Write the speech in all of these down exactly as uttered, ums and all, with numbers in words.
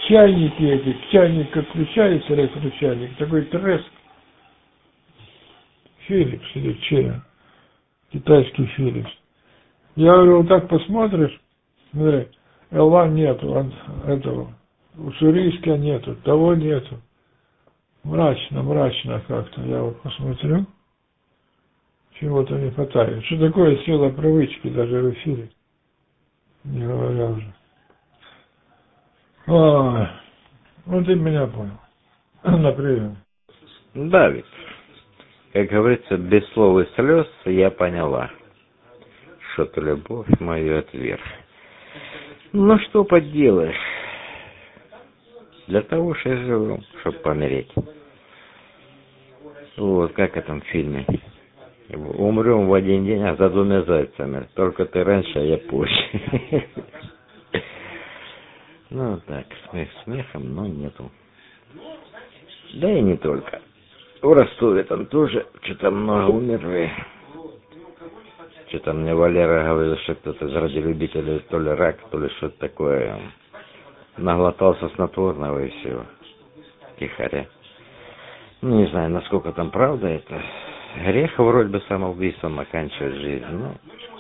чайники эти, чайник отключается, электрочайник, такой треск. Philips или чей? Китайский Philips. Я говорю, вот так посмотришь, смотри, эл один нету, этого, уссурийска нету, того нету. Мрачно, мрачно как-то. Я вот посмотрю, чего-то не хватает. Что такое сила привычки даже в эфире? Не говоря уже. Ой, ну ты меня понял. Например. Да, Виктор. Как говорится, без слов и слез я поняла, что ты любовь мою отверг. Ну что поделаешь. Для того, что я живу, чтобы помереть. Вот, как в этом фильме. Умрем в один день, а за двумя зайцами. Только ты раньше, а я позже. Ну так, смех смехом, но нету. Да и не только. В Ростове там тоже что-то много умерли. Что-то мне Валера говорил, что кто-то из радиолюбителей то ли рак, то ли что-то такое. Наглотался снотворного и все. Тихоря. Ну, не знаю, насколько там правда это. Грех вроде бы самоубийством оканчивать жизнь. Ну,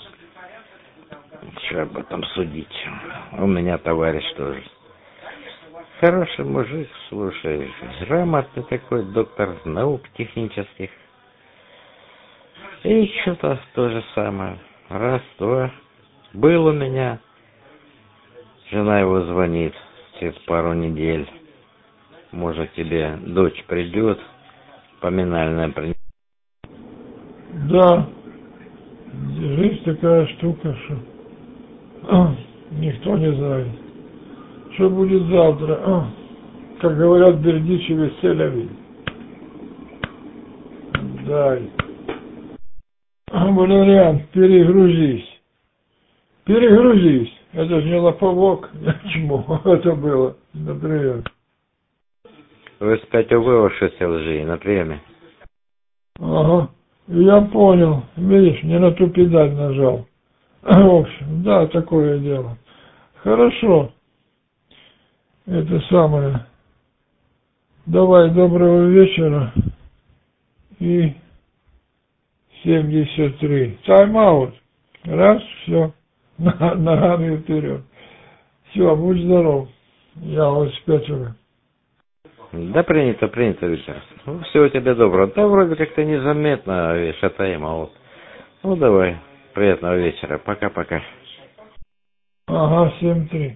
что об этом судить. У меня товарищ тоже. Хороший мужик, слушай. Грамотный такой, доктор наук технических. И что-то то же самое. Раз, два. Был у меня. Жена его звонит через пару недель. Может, тебе дочь придет, поминальная принесет. Да. Жизнь такая штука, что никто не знает. Что будет завтра? Как говорят бердичи, веселяви. Дай. Валериан, перегрузись. Перегрузись. Это же не лоповок. Чему это было? Например. Вы спять увывавшись лжи на приеме. Ага. Я понял. Видишь, не на ту педаль нажал. В общем, да, такое дело. Хорошо. Это самое. Давай, доброго вечера. И семьдесят три. Тайм-аут. Раз, все. Ногами вперед. Все, будь здоров. Я вот спятила. Да принято, принято, Виктор. Ну, всего тебе доброго. Да, вроде как-то незаметно, шатаем, а вот. Ну, давай. Приятного вечера. Пока-пока. Ага, семь три.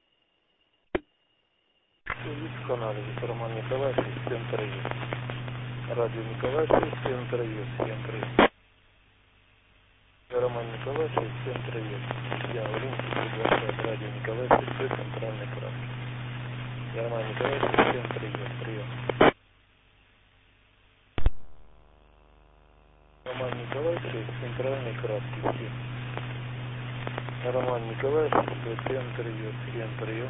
В канале Виктор Роман Николаевич, семь три. Радио Николаевич, семь три, семь три. Роман Николаевич, всем привет. Я Олимпий, приглашаю Радио Николаевич, все центральной краски. Я Роман Николаевич, всем привет, прием. Роман Николаевич, центральной краски, всем. Роман Николаевич, всем привет, всем прием.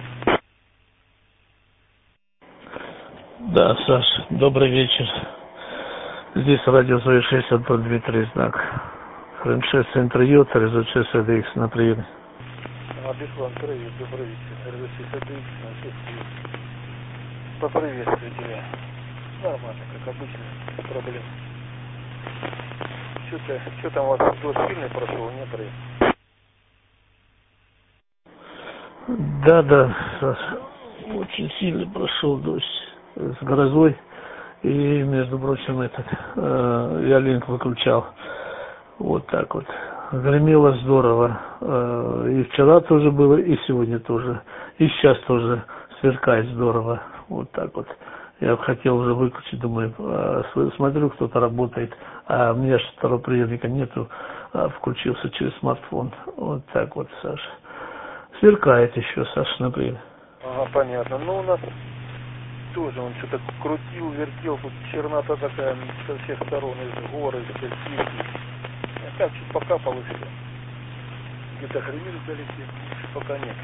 Да, Саш, добрый вечер. Здесь радио шесть Антон Дмитрий Знак. Франшиз Центр Йота, Резучес АДХ на приеме. Беслан, привет, добрый вечер. Резучес АДХ на чувстве. Поприветствую тебя. Нормально, как обычно, без проблем. Что-то, что там у вас дождь сильный прошел, не привет? Да, да, Саш, очень сильно прошел дождь с грозой. И, между прочим, этот, э, я линк выключал. Вот так вот. Гремело здорово. Э, и вчера тоже было, и сегодня тоже. И сейчас тоже сверкает здорово. Вот так вот. Я хотел уже выключить, думаю, э, смотрю, кто-то работает. А у меня же второго приемника нету. А включился через смартфон. Вот так вот, Саша. Сверкает еще, Саша, например. Ага, понятно. Ну, у нас тоже он что-то крутил, вертел. Тут чернота такая со всех сторон, из горы, из всех. Так, чуть покапал и все. Где-то гремит вдалеке, пока нет.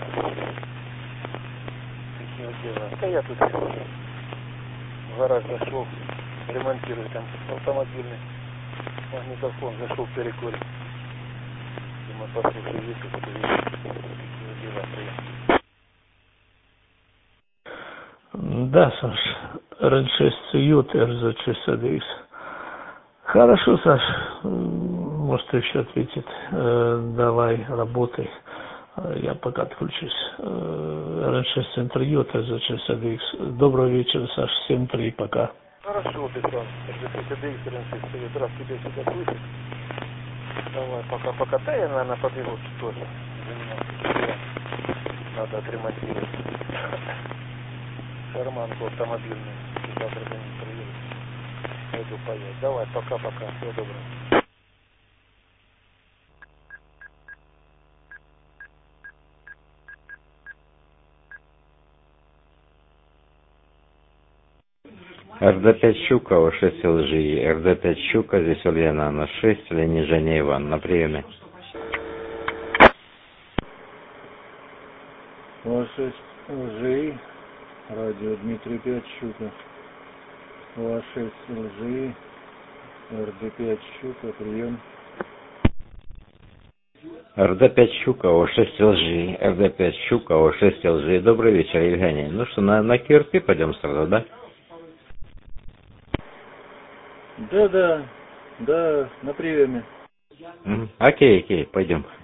Такие вот дела. Да я тут в гараж зашел, ремонтирую там автомобильный магнитофон, зашел в перекуре. Думаю, послушаю ветер, такие вот дела, приятно. Да, Саш, эр эн шесть Ют, эр зет шестьдесят икс. Хорошо, Саш, может еще ответит. Давай, работай. Я пока отключусь. эр эн шесть Центр Ют, эр зет шестьдесят икс. Доброго вечера, Саш, семь три, пока. Хорошо, ты там, эр зет шестьдесят икс, эр эн шесть стоит, раз тебя сюда слышит. Давай, пока, пока. Да, я, наверное, побегу тоже. Заниматься. Надо отремонтировать. Шарманку автомобильную. Завтра за ним приеду. Пойду поеду. Давай, пока-пока. Всего доброго. эр дэ пять Щука, О шесть эл жи, эр дэ пять Щука, здесь Ульяна на шесть, Лени Женя Иван, на приеме. О шесть эл жи, радио Дмитрий пять Щука. О шесть эл жи, эр дэ пять Щука, прием. эр дэ пять Щука, О шесть эл жи, эр дэ пять Щука, О шесть эл жи. Добрый вечер, Евгений. Ну что, на, на ка эр пэ пойдем сразу, да? Да, да, да, на приеме. Угу. Окей, окей, пойдем.